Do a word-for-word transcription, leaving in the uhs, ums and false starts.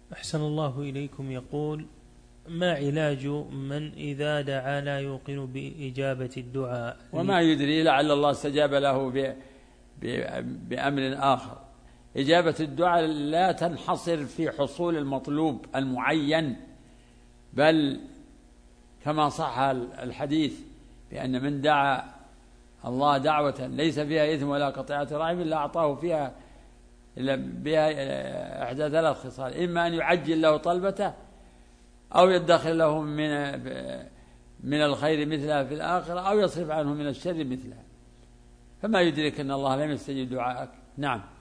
أحسن الله إليكم. يقول: ما علاج من إذا دعا لا يوقن بإجابة الدعاء؟ وما يدري لعل الله استجاب له ب... ب... بأمر آخر. إجابة الدعاء لا تنحصر في حصول المطلوب المعين، بل كما صح الحديث بأن من دعا الله دعوة ليس فيها إثم ولا قطيعة رحم إلا أعطاه فيها إلا بها إحدى ثلاث خصال: إما أن يعجل له طلبته، أو يدخر له من من الخير مثلها في الآخرة، أو يصرف عنه من الشر مثلها. فما يدرك أن الله لم يستجب دعاءك. نعم.